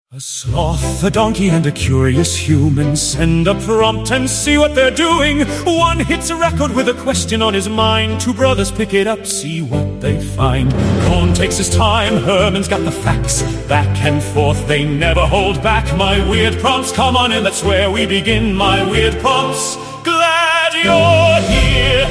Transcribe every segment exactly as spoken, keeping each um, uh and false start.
A sloth, a donkey, and a curious human send a prompt and see what they're doing. One hits a record with a question on his mind. Two brothers pick it up, see what they find. Cohn takes his time, Herman's got the facts. Back and forth, they never hold back. My weird prompts, come on in, that's where we begin. My weird prompts, glad you're here.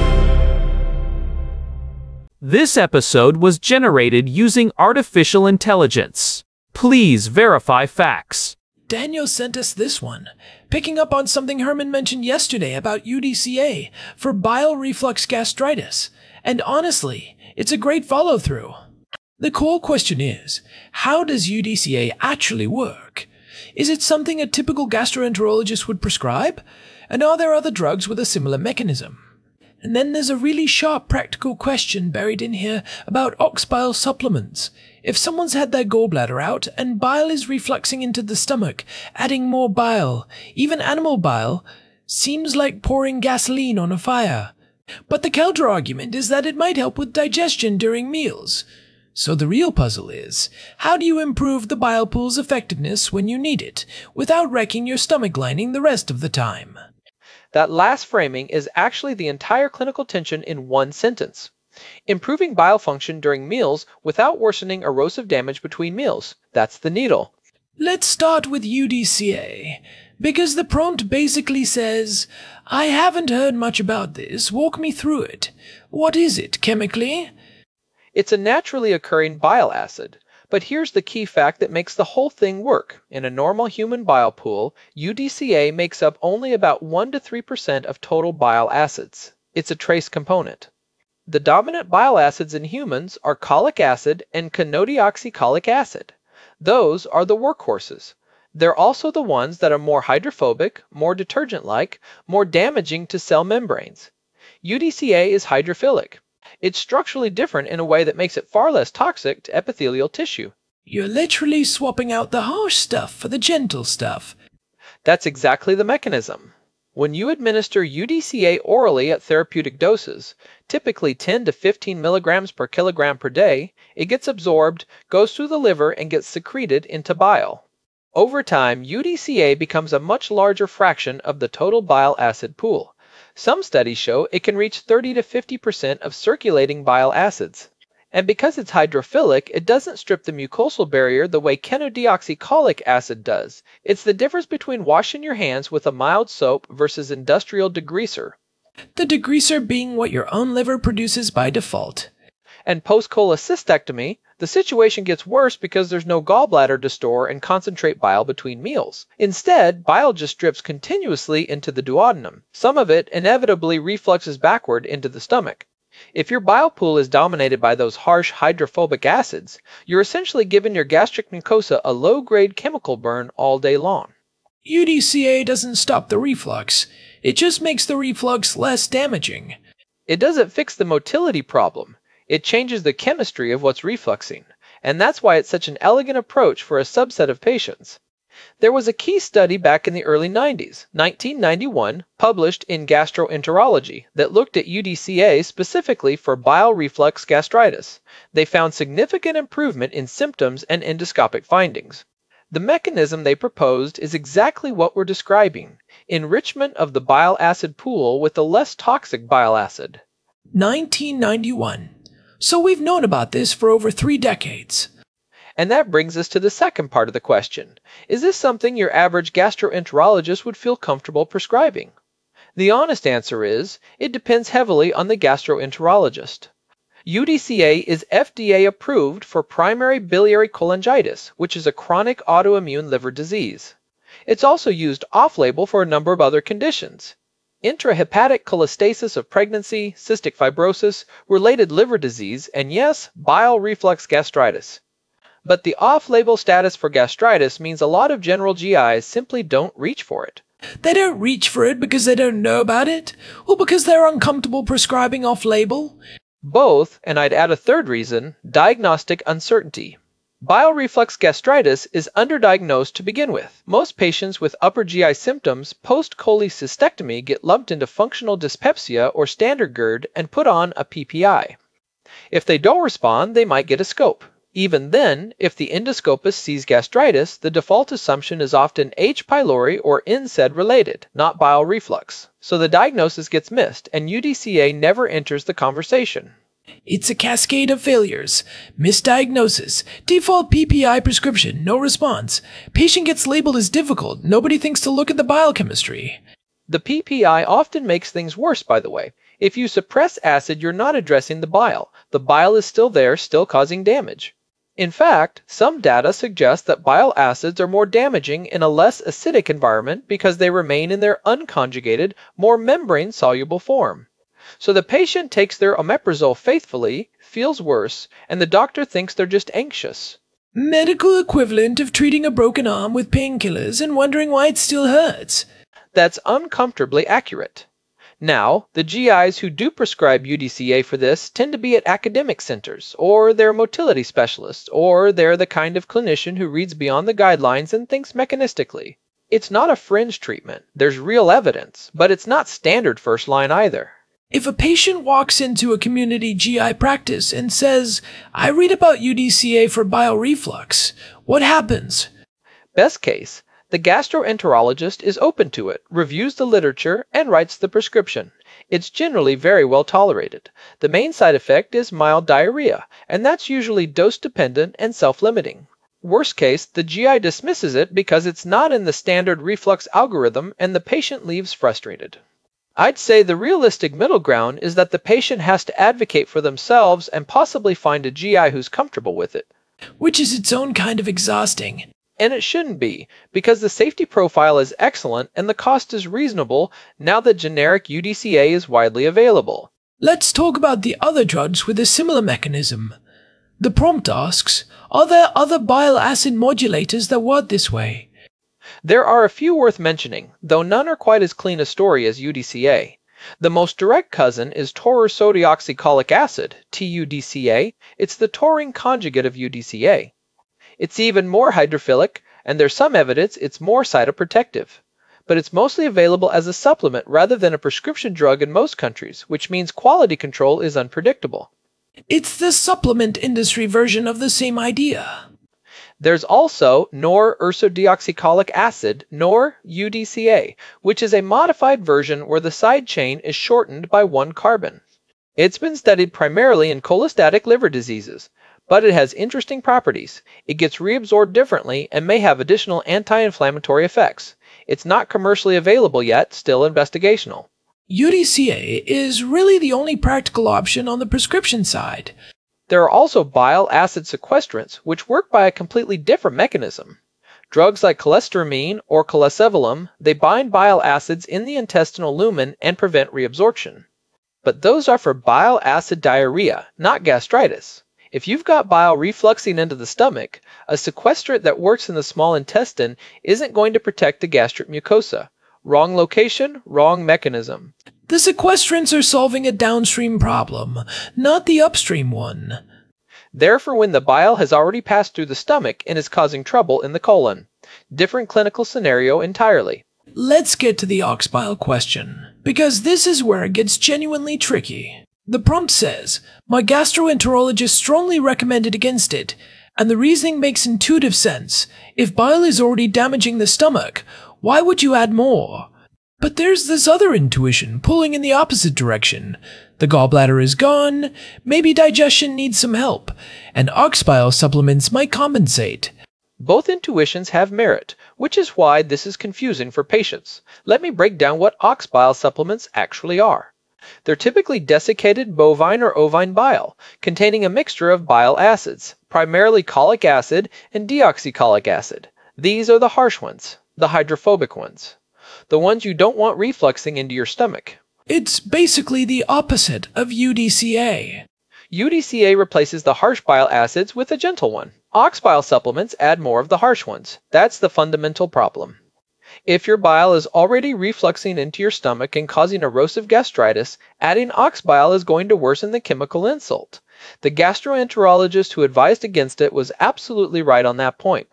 This episode was generated using artificial intelligence. Please verify facts. Daniel sent us this one, picking up on something Herman mentioned yesterday about U D C A for bile reflux gastritis. And honestly, it's a great follow-through. The core question is, how does U D C A actually work? Is it something a typical gastroenterologist would prescribe? And are there other drugs with a similar mechanism? And then there's a really sharp practical question buried in here about ox bile supplements. If someone's had their gallbladder out and bile is refluxing into the stomach, adding more bile, even animal bile, seems like pouring gasoline on a fire. But the counter-argument is that it might help with digestion during meals. So the real puzzle is, how do you improve the bile pool's effectiveness when you need it, without wrecking your stomach lining the rest of the time? That last framing is actually the entire clinical tension in one sentence. Improving bile function during meals without worsening erosive damage between meals. That's the needle. Let's start with U D C A, because the prompt basically says, I haven't heard much about this, walk me through it. What is it, chemically? It's a naturally occurring bile acid. But here's the key fact that makes the whole thing work. In a normal human bile pool, U D C A makes up only about one to three percent of total bile acids. It's a trace component. The dominant bile acids in humans are cholic acid and conodeoxycholic acid. Those are the workhorses. They're also the ones that are more hydrophobic, more detergent-like, more damaging to cell membranes. U D C A is hydrophilic. It's structurally different in a way that makes it far less toxic to epithelial tissue. You're literally swapping out the harsh stuff for the gentle stuff. That's exactly the mechanism. When you administer U D C A orally at therapeutic doses, typically ten to fifteen milligrams per kilogram per day, it gets absorbed, goes through the liver, and gets secreted into bile. Over time, U D C A becomes a much larger fraction of the total bile acid pool. Some studies show it can reach thirty to fifty percent of circulating bile acids. And because it's hydrophilic, it doesn't strip the mucosal barrier the way conodeoxycholic acid does. It's the difference between washing your hands with a mild soap versus industrial degreaser. The degreaser being what your own liver produces by default. And post-cholecystectomy, the situation gets worse because there's no gallbladder to store and concentrate bile between meals. Instead, bile just drips continuously into the duodenum. Some of it inevitably refluxes backward into the stomach. If your bile pool is dominated by those harsh hydrophobic acids, you're essentially giving your gastric mucosa a low-grade chemical burn all day long. U D C A doesn't stop the reflux. It just makes the reflux less damaging. It doesn't fix the motility problem. It changes the chemistry of what's refluxing, and that's why it's such an elegant approach for a subset of patients. There was a key study back in the early nineties, nineteen ninety-one, published in Gastroenterology, that looked at U D C A specifically for bile reflux gastritis. They found significant improvement in symptoms and endoscopic findings. The mechanism they proposed is exactly what we're describing, enrichment of the bile acid pool with a less toxic bile acid. nineteen ninety-one. So we've known about this for over three decades. And that brings us to the second part of the question. Is this something your average gastroenterologist would feel comfortable prescribing? The honest answer is, it depends heavily on the gastroenterologist. U D C A is F D A approved for primary biliary cholangitis, which is a chronic autoimmune liver disease. It's also used off-label for a number of other conditions. Intrahepatic cholestasis of pregnancy, cystic fibrosis, related liver disease, and yes, bile reflux gastritis. But the off-label status for gastritis means a lot of general G Is simply don't reach for it. They don't reach for it because they don't know about it, or because they're uncomfortable prescribing off-label? Both, and I'd add a third reason, diagnostic uncertainty. Bile reflux gastritis is underdiagnosed to begin with. Most patients with upper G I symptoms post-cholecystectomy get lumped into functional dyspepsia or standard GERD and put on a P P I. If they don't respond, they might get a scope. Even then, if the endoscopist sees gastritis, the default assumption is often H. pylori or N SAID related, not bile reflux. So the diagnosis gets missed, and U D C A never enters the conversation. It's a cascade of failures. Misdiagnosis. Default P P I prescription. No response. Patient gets labeled as difficult. Nobody thinks to look at the biochemistry. The P P I often makes things worse, by the way. If you suppress acid, you're not addressing the bile. The bile is still there, still causing damage. In fact, some data suggest that bile acids are more damaging in a less acidic environment because they remain in their unconjugated, more membrane-soluble form. So the patient takes their omeprazole faithfully, feels worse, and the doctor thinks they're just anxious. Medical equivalent of treating a broken arm with painkillers and wondering why it still hurts. That's uncomfortably accurate. Now, the G Is who do prescribe U D C A for this tend to be at academic centers, or they're motility specialists, or they're the kind of clinician who reads beyond the guidelines and thinks mechanistically. It's not a fringe treatment. There's real evidence, but it's not standard first line either. If a patient walks into a community G I practice and says, I read about U D C A for bile reflux, what happens? Best case, the gastroenterologist is open to it, reviews the literature, and writes the prescription. It's generally very well tolerated. The main side effect is mild diarrhea, and that's usually dose-dependent and self-limiting. Worst case, the G I dismisses it because it's not in the standard reflux algorithm and the patient leaves frustrated. I'd say the realistic middle ground is that the patient has to advocate for themselves and possibly find a G I who's comfortable with it. Which is its own kind of exhausting. And it shouldn't be, because the safety profile is excellent and the cost is reasonable now that generic U D C A is widely available. Let's talk about the other drugs with a similar mechanism. The prompt asks, are there other bile acid modulators that work this way? There are a few worth mentioning, though none are quite as clean a story as U D C A. The most direct cousin is tauroursodeoxycholic acid, T U D C A. It's the taurine conjugate of U D C A. It's even more hydrophilic, and there's some evidence it's more cytoprotective. But it's mostly available as a supplement rather than a prescription drug in most countries, which means quality control is unpredictable. It's the supplement industry version of the same idea. There's also norursodeoxycholic acid, nor U D C A, which is a modified version where the side chain is shortened by one carbon. It's been studied primarily in cholestatic liver diseases, but it has interesting properties. It gets reabsorbed differently and may have additional anti-inflammatory effects. It's not commercially available yet, still investigational. U D C A is really the only practical option on the prescription side. There are also bile acid sequestrants, which work by a completely different mechanism. Drugs like cholestyramine or cholesevolum, they bind bile acids in the intestinal lumen and prevent reabsorption. But those are for bile acid diarrhea, not gastritis. If you've got bile refluxing into the stomach, a sequestrant that works in the small intestine isn't going to protect the gastric mucosa. Wrong location, wrong mechanism. The sequestrants are solving a downstream problem, not the upstream one. They're for when the bile has already passed through the stomach and is causing trouble in the colon. Different clinical scenario entirely. Let's get to the oxbile question, because this is where it gets genuinely tricky. The prompt says, my gastroenterologist strongly recommended against it, and the reasoning makes intuitive sense. If bile is already damaging the stomach, why would you add more? But there's this other intuition pulling in the opposite direction. The gallbladder is gone, maybe digestion needs some help, and oxbile supplements might compensate. Both intuitions have merit, which is why this is confusing for patients. Let me break down what oxbile supplements actually are. They're typically desiccated bovine or ovine bile, containing a mixture of bile acids, primarily cholic acid and deoxycholic acid. These are the harsh ones, the hydrophobic ones, the ones you don't want refluxing into your stomach. It's basically the opposite of U D C A. U D C A replaces the harsh bile acids with a gentle one. Oxbile supplements add more of the harsh ones. That's the fundamental problem. If your bile is already refluxing into your stomach and causing erosive gastritis, adding oxbile is going to worsen the chemical insult. The gastroenterologist who advised against it was absolutely right on that point.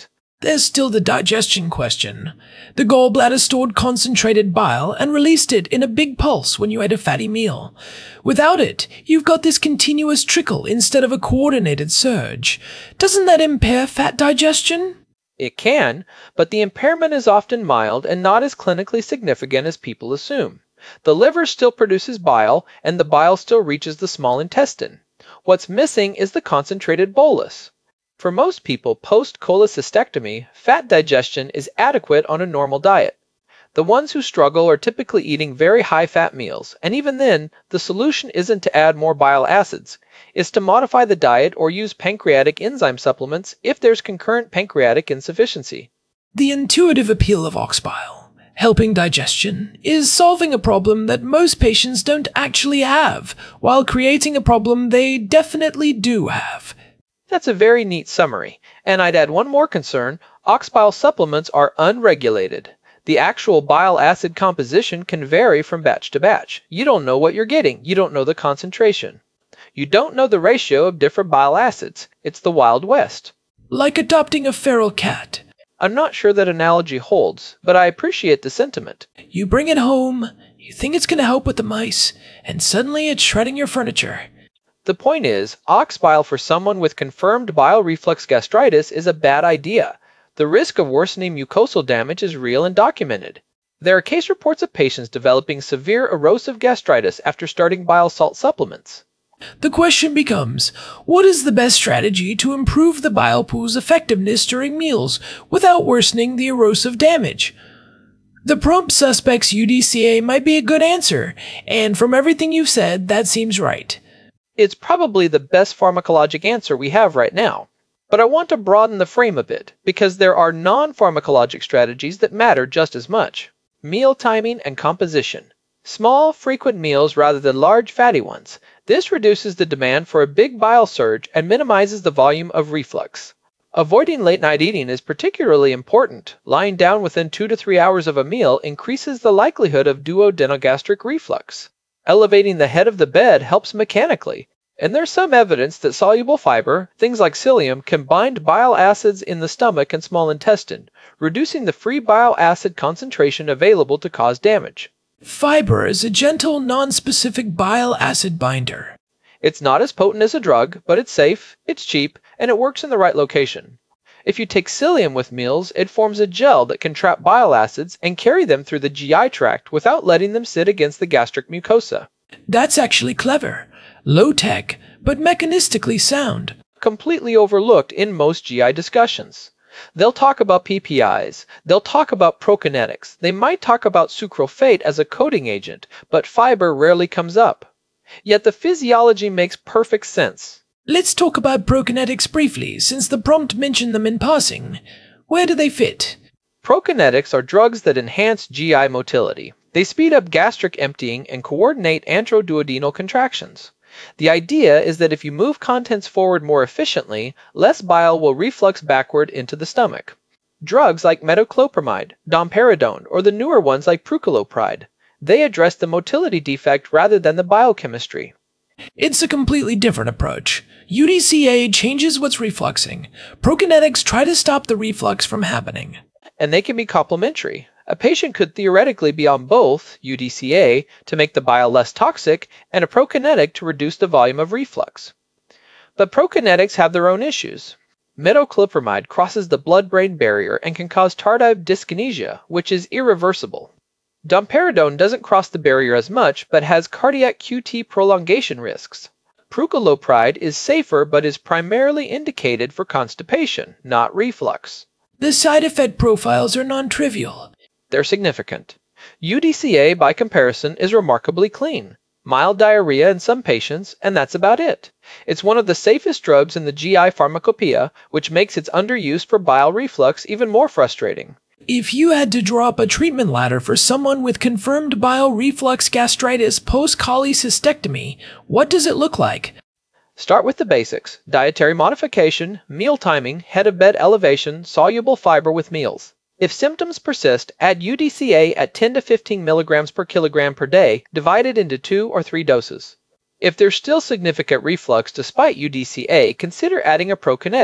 There's still the digestion question. The gallbladder stored concentrated bile and released it in a big pulse when you ate a fatty meal. Without it, you've got this continuous trickle instead of a coordinated surge. Doesn't that impair fat digestion? It can, but the impairment is often mild and not as clinically significant as people assume. The liver still produces bile, and the bile still reaches the small intestine. What's missing is the concentrated bolus. For most people post-cholecystectomy, fat digestion is adequate on a normal diet. The ones who struggle are typically eating very high-fat meals, and even then, the solution isn't to add more bile acids. It's to modify the diet or use pancreatic enzyme supplements if there's concurrent pancreatic insufficiency. The intuitive appeal of ox bile, helping digestion, is solving a problem that most patients don't actually have, while creating a problem they definitely do have. That's a very neat summary, and I'd add one more concern: ox bile supplements are unregulated. The actual bile acid composition can vary from batch to batch. You don't know what you're getting. You don't know the concentration. You don't know the ratio of different bile acids. It's the Wild West. Like adopting a feral cat. I'm not sure that analogy holds, but I appreciate the sentiment. You bring it home, you think it's going to help with the mice, and suddenly it's shredding your furniture. The point is, ox bile for someone with confirmed bile reflux gastritis is a bad idea. The risk of worsening mucosal damage is real and documented. There are case reports of patients developing severe erosive gastritis after starting bile salt supplements. The question becomes, what is the best strategy to improve the bile pool's effectiveness during meals without worsening the erosive damage? The prompt suspect's U D C A might be a good answer, and from everything you've said, that seems right. It's probably the best pharmacologic answer we have right now. But I want to broaden the frame a bit, because there are non-pharmacologic strategies that matter just as much. Meal timing and composition. Small, frequent meals rather than large, fatty ones. This reduces the demand for a big bile surge and minimizes the volume of reflux. Avoiding late-night eating is particularly important. Lying down within two to three hours of a meal increases the likelihood of duodenogastric reflux. Elevating the head of the bed helps mechanically, and there's some evidence that soluble fiber, things like psyllium, can bind bile acids in the stomach and small intestine, reducing the free bile acid concentration available to cause damage. Fiber is a gentle, non-specific bile acid binder. It's not as potent as a drug, but it's safe, it's cheap, and it works in the right location. If you take psyllium with meals, it forms a gel that can trap bile acids and carry them through the G I tract without letting them sit against the gastric mucosa. That's actually clever. Low-tech, but mechanistically sound. Completely overlooked in most G I discussions. They'll talk about P P Is, they'll talk about prokinetics, they might talk about sucralfate as a coating agent, but fiber rarely comes up. Yet the physiology makes perfect sense. Let's talk about prokinetics briefly, since the prompt mentioned them in passing. Where do they fit? Prokinetics are drugs that enhance G I motility. They speed up gastric emptying and coordinate antroduodenal contractions. The idea is that if you move contents forward more efficiently, less bile will reflux backward into the stomach. Drugs like metoclopramide, domperidone, or the newer ones like prucalopride, they address the motility defect rather than the biochemistry. It's a completely different approach. U D C A changes what's refluxing. Prokinetics try to stop the reflux from happening. And they can be complementary. A patient could theoretically be on both U D C A to make the bile less toxic and a prokinetic to reduce the volume of reflux. But prokinetics have their own issues. Metoclopramide crosses the blood-brain barrier and can cause tardive dyskinesia, which is irreversible. Domperidone doesn't cross the barrier as much, but has cardiac Q T prolongation risks. Prucalopride is safer but is primarily indicated for constipation, not reflux. The side effect profiles are non-trivial. They're significant. U D C A, by comparison, is remarkably clean. Mild diarrhea in some patients, and that's about it. It's one of the safest drugs in the G I pharmacopoeia, which makes its underuse for bile reflux even more frustrating. If you had to draw up a treatment ladder for someone with confirmed bile reflux gastritis post-cholecystectomy, what does it look like? Start with the basics: dietary modification, meal timing, head of bed elevation, soluble fiber with meals. If symptoms persist, add U D C A at ten to fifteen milligrams per kilogram per day, divided into two or three doses. If there's still significant reflux despite U D C A, consider adding a prokinetic.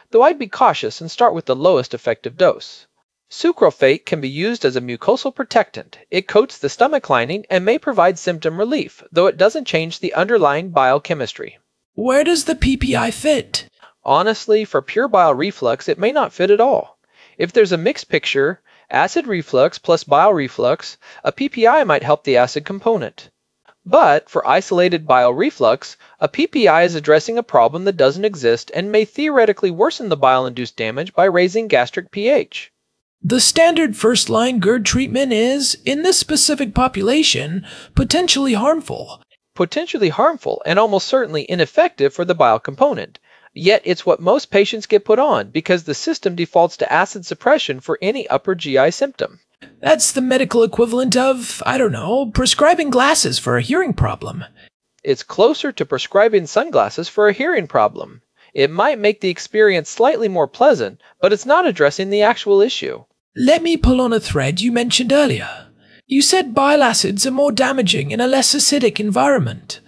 though I'd be cautious and start with the lowest effective dose. Sucralfate can be used as a mucosal protectant. It coats the stomach lining and may provide symptom relief, though it doesn't change the underlying biochemistry. Where does the P P I fit? Honestly, for pure bile reflux, it may not fit at all. If there's a mixed picture, acid reflux plus bile reflux, a P P I might help the acid component. But for isolated bile reflux, a P P I is addressing a problem that doesn't exist and may theoretically worsen the bile-induced damage by raising gastric pH. The standard first-line GERD treatment is, in this specific population, potentially harmful. Potentially harmful and almost certainly ineffective for the bile component. Yet it's what most patients get put on because the system defaults to acid suppression for any upper G I symptom. That's the medical equivalent of, I don't know, prescribing glasses for a hearing problem. It's closer to prescribing sunglasses for a hearing problem. It might make the experience slightly more pleasant, but it's not addressing the actual issue. Let me pull on a thread you mentioned earlier. You said bile acids are more damaging in a less acidic environment.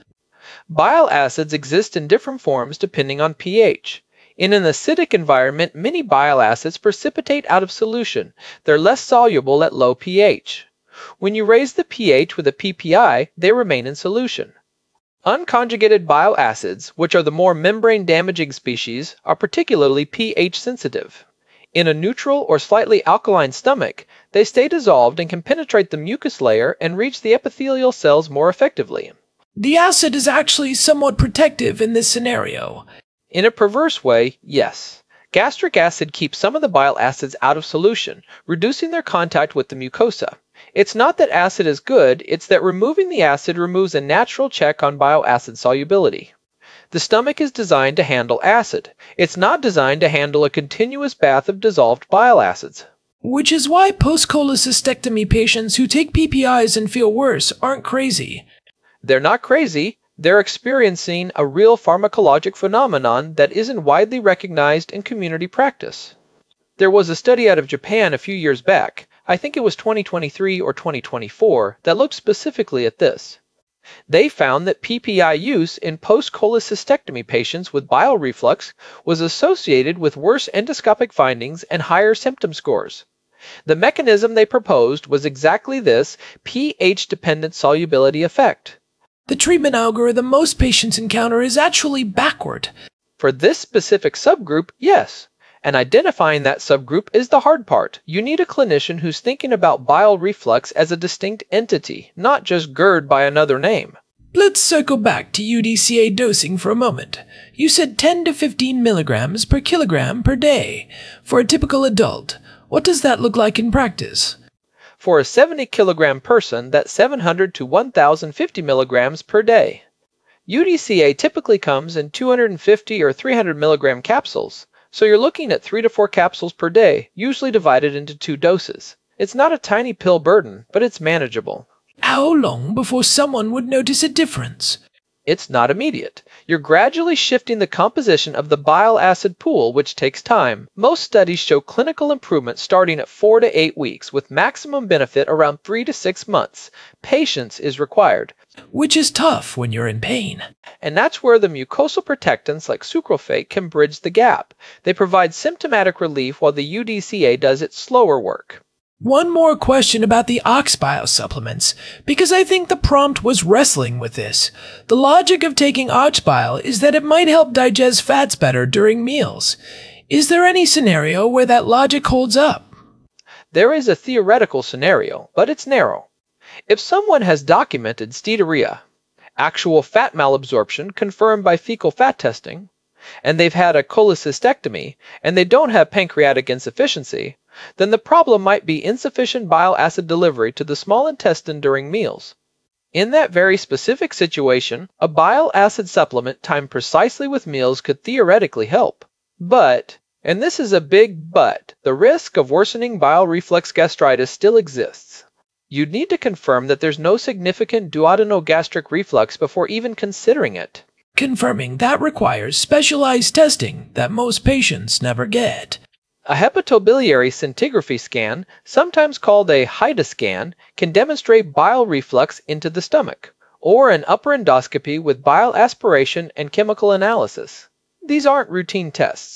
Bile acids exist in different forms depending on pH. In an acidic environment, many bile acids precipitate out of solution. They're less soluble at low pH. When you raise the pH with a P P I, they remain in solution. Unconjugated bile acids, which are the more membrane-damaging species, are particularly pH sensitive. In a neutral or slightly alkaline stomach, they stay dissolved and can penetrate the mucus layer and reach the epithelial cells more effectively. The acid is actually somewhat protective in this scenario. In a perverse way, yes. Gastric acid keeps some of the bile acids out of solution, reducing their contact with the mucosa. It's not that acid is good, it's that removing the acid removes a natural check on bile acid solubility. The stomach is designed to handle acid. It's not designed to handle a continuous bath of dissolved bile acids. Which is why post-cholecystectomy patients who take P P Is and feel worse aren't crazy. They're not crazy. They're experiencing a real pharmacologic phenomenon that isn't widely recognized in community practice. There was a study out of Japan a few years back, I think it was twenty twenty-three or twenty twenty-four, that looked specifically at this. They found that P P I use in post-cholecystectomy patients with bile reflux was associated with worse endoscopic findings and higher symptom scores. The mechanism they proposed was exactly this pH-dependent solubility effect. The treatment algorithm most patients encounter is actually backward. For this specific subgroup, yes. And identifying that subgroup is the hard part. You need a clinician who's thinking about bile reflux as a distinct entity, not just GERD by another name. Let's circle back to U D C A dosing for a moment. You said ten to fifteen milligrams per kilogram per day. For a typical adult, what does that look like in practice? For a seventy kilogram person, that's seven hundred to one thousand fifty milligrams per day. U D C A typically comes in two hundred fifty or three hundred milligram capsules, so you're looking at three to four capsules per day, usually divided into two doses. It's not a tiny pill burden, but it's manageable. How long before someone would notice a difference? It's not immediate. You're gradually shifting the composition of the bile acid pool, which takes time. Most studies show clinical improvement starting at four to eight weeks, with maximum benefit around three to six months. Patience is required. Which is tough when you're in pain. And that's where the mucosal protectants like sucralfate can bridge the gap. They provide symptomatic relief while the U D C A does its slower work. One more question about the OxBio supplements, because I think the prompt was wrestling with this. The logic of taking OxBio is that it might help digest fats better during meals. Is there any scenario where that logic holds up? There is a theoretical scenario, but it's narrow. If someone has documented steatorrhea, actual fat malabsorption confirmed by fecal fat testing, and they've had a cholecystectomy, and they don't have pancreatic insufficiency, then the problem might be insufficient bile acid delivery to the small intestine during meals. In that very specific situation, a bile acid supplement timed precisely with meals could theoretically help. But, and this is a big but, the risk of worsening bile reflux gastritis still exists. You'd need to confirm that there's no significant duodenogastric reflux before even considering it. Confirming that requires specialized testing that most patients never get. A hepatobiliary scintigraphy scan, sometimes called a HIDA scan, can demonstrate bile reflux into the stomach, or an upper endoscopy with bile aspiration and chemical analysis. These aren't routine tests.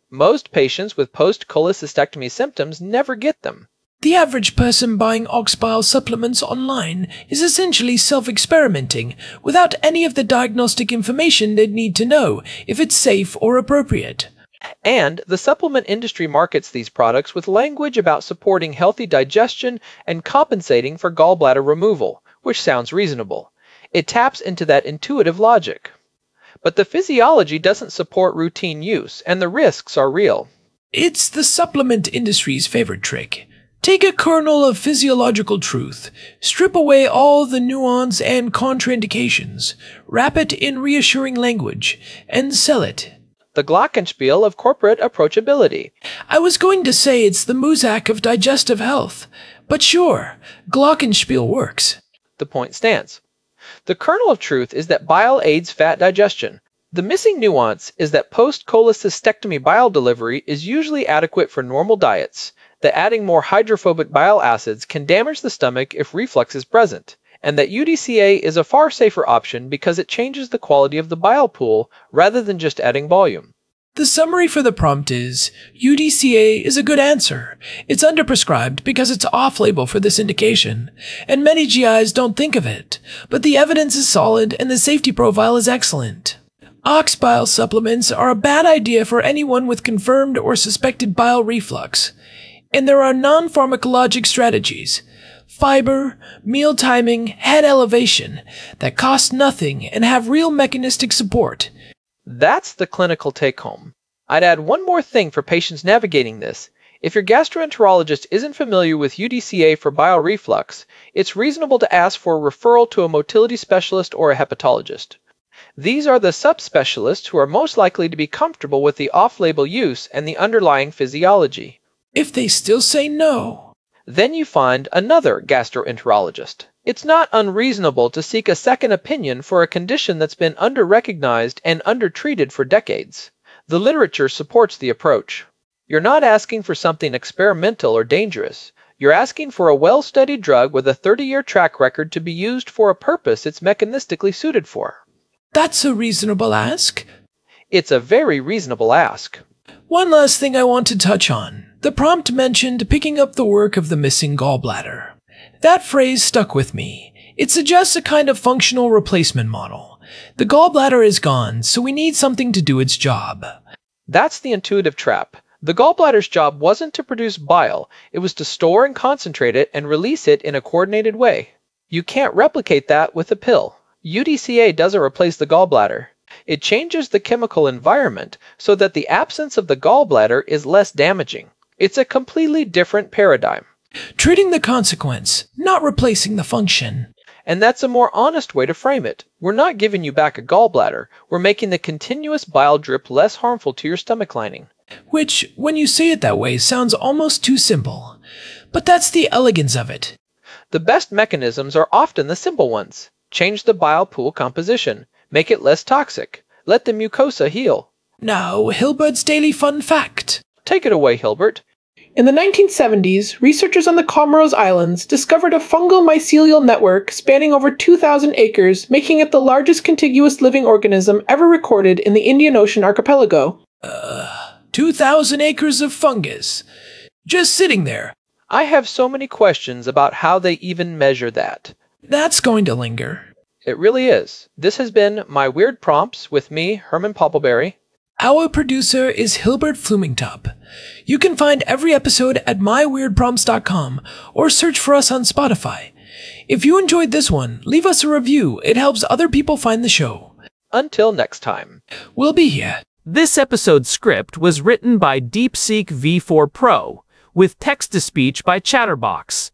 Most patients with post-cholecystectomy symptoms never get them. The average person buying ox bile supplements online is essentially self-experimenting without any of the diagnostic information they'd need to know if it's safe or appropriate. And the supplement industry markets these products with language about supporting healthy digestion and compensating for gallbladder removal, which sounds reasonable. It taps into that intuitive logic. But the physiology doesn't support routine use, and the risks are real. It's the supplement industry's favorite trick. Take a kernel of physiological truth, strip away all the nuance and contraindications, wrap it in reassuring language, and sell it. The glockenspiel of corporate approachability. I was going to say it's the Muzak of digestive health, but sure, glockenspiel works. The point stands. The kernel of truth is that bile aids fat digestion. The missing nuance is that post-cholecystectomy bile delivery is usually adequate for normal diets, that adding more hydrophobic bile acids can damage the stomach if reflux is present, and that U D C A is a far safer option because it changes the quality of the bile pool rather than just adding volume. The summary for the prompt is, U D C A is a good answer. It's underprescribed because it's off-label for this indication, and many G Is don't think of it, but the evidence is solid and the safety profile is excellent. Ox bile supplements are a bad idea for anyone with confirmed or suspected bile reflux. And there are non-pharmacologic strategies, fiber, meal timing, head elevation, that cost nothing and have real mechanistic support. That's the clinical take-home. I'd add one more thing for patients navigating this. If your gastroenterologist isn't familiar with U D C A for bile reflux, it's reasonable to ask for a referral to a motility specialist or a hepatologist. These are the subspecialists who are most likely to be comfortable with the off-label use and the underlying physiology. If they still say no, then you find another gastroenterologist. It's not unreasonable to seek a second opinion for a condition that's been under-recognized and undertreated for decades. The literature supports the approach. You're not asking for something experimental or dangerous. You're asking for a well-studied drug with a thirty-year track record to be used for a purpose it's mechanistically suited for. That's a reasonable ask. It's a very reasonable ask. One last thing I want to touch on. The prompt mentioned picking up the work of the missing gallbladder. That phrase stuck with me. It suggests a kind of functional replacement model. The gallbladder is gone, so we need something to do its job. That's the intuitive trap. The gallbladder's job wasn't to produce bile, it was to store and concentrate it and release it in a coordinated way. You can't replicate that with a pill. U D C A doesn't replace the gallbladder. It changes the chemical environment so that the absence of the gallbladder is less damaging. It's a completely different paradigm. Treating the consequence, not replacing the function. And that's a more honest way to frame it. We're not giving you back a gallbladder. We're making the continuous bile drip less harmful to your stomach lining. Which, when you say it that way, sounds almost too simple. But that's the elegance of it. The best mechanisms are often the simple ones. Change the bile pool composition. Make it less toxic. Let the mucosa heal. Now, Hilbert's Daily Fun Fact. Take it away, Hilbert. In the nineteen seventies, researchers on the Comoros Islands discovered a fungal mycelial network spanning over two thousand acres, making it the largest contiguous living organism ever recorded in the Indian Ocean archipelago. Uh, two thousand acres of fungus. Just sitting there. I have so many questions about how they even measure that. That's going to linger. It really is. This has been My Weird Prompts with me, Herman Poppleberry. Our producer is Hilbert Flumingtop. You can find every episode at my weird prompts dot com or search for us on Spotify. If you enjoyed this one, leave us a review. It helps other people find the show. Until next time. We'll be here. This episode's script was written by DeepSeek V four Pro, with text-to-speech by Chatterbox.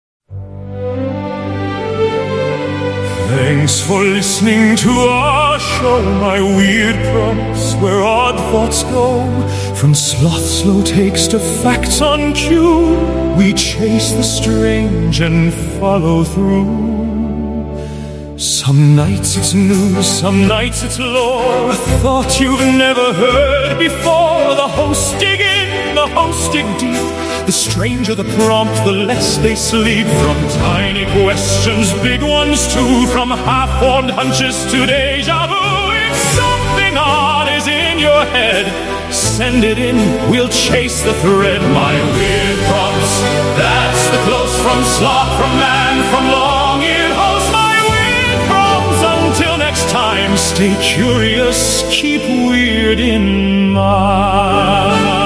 Thanks for listening to our show, My Weird Prompts, where odd thoughts go. From sloth slow takes to facts on cue, we chase the strange and follow through. Some nights it's news, some nights it's lore, a thought you've never heard before. The hosts dig in, the hosts dig deep. The stranger the prompt, the less they sleep. From tiny questions, big ones too, from half-formed hunches to deja vu. If something odd is in your head, send it in, we'll chase the thread. My weird prompts, that's the close from sloth, from man, from long-eared host. My weird prompts, until next time, stay curious, keep weird in mind.